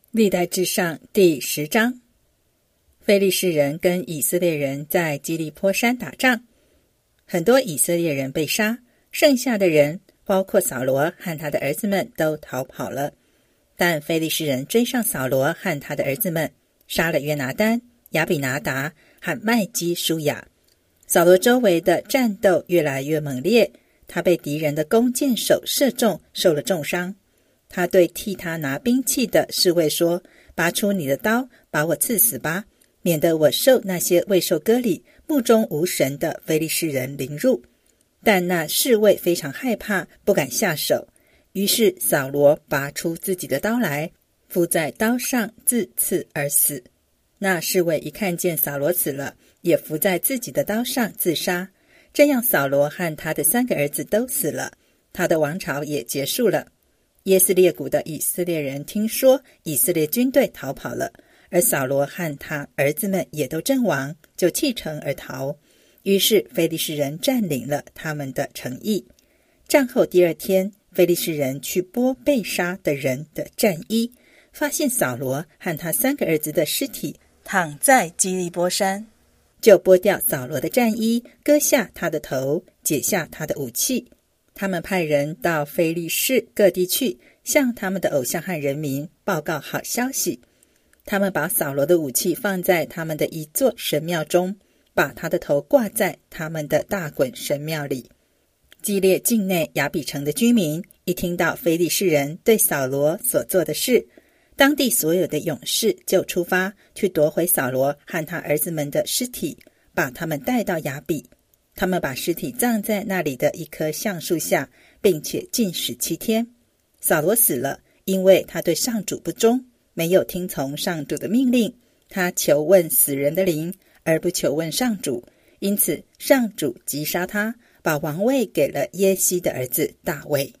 历代志上第10章，非利士人跟以色列人在基利波山打仗，很多以色列人被杀，剩下的人包括扫罗和他的儿子们都逃跑了。但非利士人追上扫罗和他的儿子们，杀了约拿单、亚比拿达和麦基舒亚。扫罗周围的战斗越来越猛烈，他被敌人的弓箭手射中，受了重伤。他对替他拿兵器的侍卫说：拔出你的刀，把我刺死吧，免得我受那些未受割礼、目中无神的非利士人凌辱。但那侍卫非常害怕，不敢下手。于是扫罗拔出自己的刀来，附在刀上自刺而死。那侍卫一看见扫罗死了，也伏在自己的刀上自杀。这样扫罗和他的3个儿子都死了，他的王朝也结束了。耶斯列谷的以色列人听说以色列军队逃跑了，而扫罗和他儿子们也都阵亡，就弃城而逃。于是非利士人占领了他们的城邑。战后第2天，非利士人去剥被杀的人的战衣，发现扫罗和他3个儿子的尸体躺在基利波山，就剥掉扫罗的战衣，割下他的头，解下他的武器。他们派人到非利士各地去，向他们的偶像和人民报告好消息。他们把扫罗的武器放在他们的一座神庙中，把他的头挂在他们的大衮神庙里。基列境内亚比城的居民一听到非利士人对扫罗所做的事，当地所有的勇士就出发去夺回扫罗和他儿子们的尸体，把他们带到亚比。他们把尸体葬在那里的一棵橡树下，并且禁食7天。扫罗死了，因为他对上主不忠，没有听从上主的命令。他求问死人的灵，而不求问上主，因此上主击杀他，把王位给了耶西的儿子大卫。